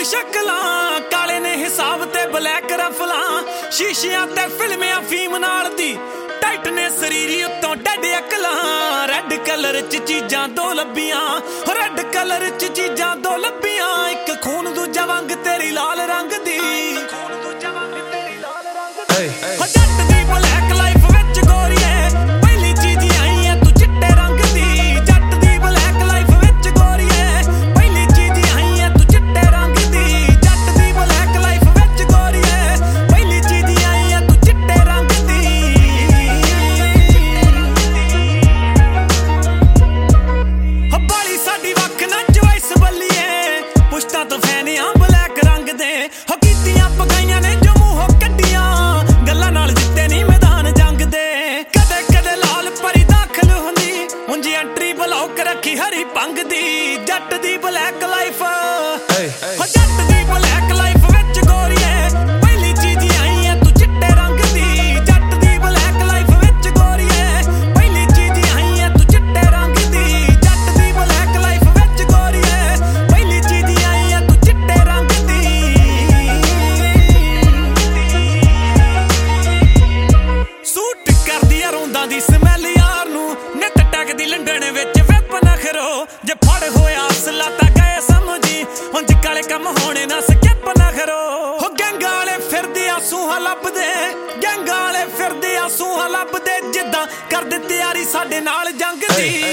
शक्लां काले ने हिसाब ते ब्लैक रफलां शीशियां ते फिल्मियां फीम नाल दी टाइट ने शरीरी उत्तों डैड अकलां रेड कलर च चीजां दो लब्बियां रेड कलर च चीजां दो लब्बियां एक खून दूजा वंग तेरी लाल रंग दी जट दी ब्लैक लाइफ विच गोरीए पहली चीज आई है तू चिट्टे रंग दी जट दी ब्लैक लाइफ विच गोरीए पहली चीज आई है तू चिट्टे रंग दी जट दी ब्लैक लाइफ विच गोरीए पहली चीज आई है तू चिट्टे रंग दी बाली साडी वख ना चॉइस बल्लीए पुश्ता तो फैन आ ब्लैक रंग दे हो कीतियां पकाइयां ने जो मूंहों कड्डियां गल्लां नाल जित्ते नहीं मैदान जंग दे कदे कदे लाल परी दाखल हुंदी उंजी एंट्री ब्लॉक रखी हरी भंग दी जट दी ब्लैक लाइफ हो जट दी ब्लैक लाइफ विच गोरीए पहली चीज आई है तू चिट्टे रंग दी जट दी ब्लैक लाइफ विच गोरीए पहली चीज आई है तू चिट्टे रंग दी जट दी ब्लैक लाइफ विच गोरीए पहली चीज आई है तू चिट्टे रंग दी सूट करदी आ रोंदा दी स्मैल यार नू नित टकदी लंडन विच वेप नखरो जे फड़ होया असला तां गए समझी हुंज काले कम होने ना स्किप नखरो हो गैंगा वाले फिरदे आ सूहा लभदे गैंगा वाले फिरदे आ सूहा लभदे जिद्दां कर दे तैयारी साडे नाल जंग दी